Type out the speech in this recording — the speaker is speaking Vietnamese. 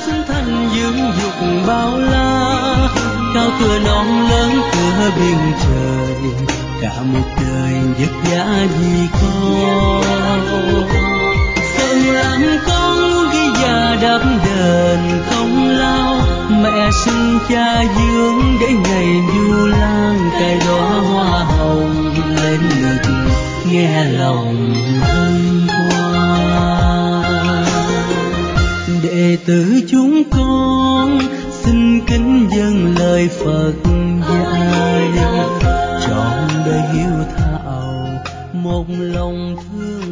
sinh thành dưỡng dục bao la, cao cửa non lớn cửa biển trời, cả một đời vất vả vì con. Phận làm con ghi già đắp đền không lao, mẹ sinh cha dưỡng để ngày du lan cài đóa hoa hồng lên ngực nghe lòng hân hoan. Đệ tử chúng con xin kính dâng lời Phật dạy, trọn đời hiếu thảo một lòng thương